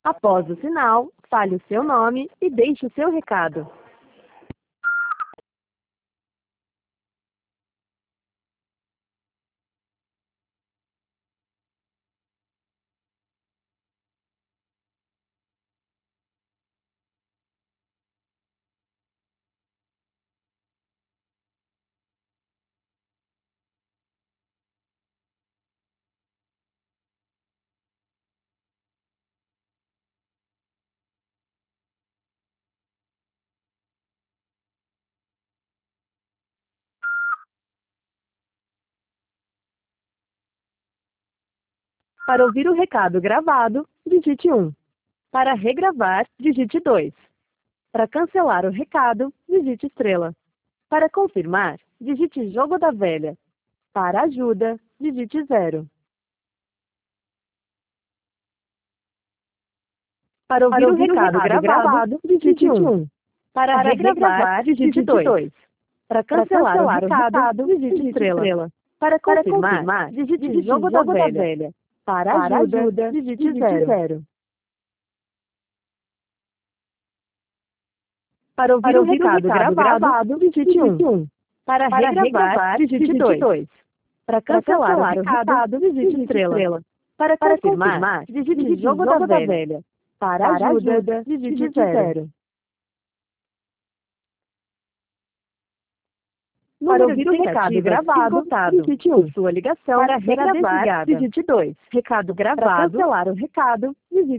Após o sinal, fale o seu nome e deixe o seu recado. Para ouvir o recado gravado, digite 1. Para regravar, digite 2. Para cancelar o recado, digite estrela. Para confirmar, digite jogo da velha. Para ajuda, digite 0. Para ouvir o recado gravado, digite 1. Para regravar, digite 2. Para cancelar o recado, digite estrela. Para confirmar, digite jogo da velha. Para ajuda, digite 0. Para ouvir o recado gravado, digite 1. Para regravar, digite 2. Para cancelar o recado, digite estrela. Para confirmar, digite jogo da velha. Para ajuda, digite 0. Para ouvir o recado gravado, digite 1. Sua ligação para regravar, digite 2. Recado gravado. Para cancelar o recado, digite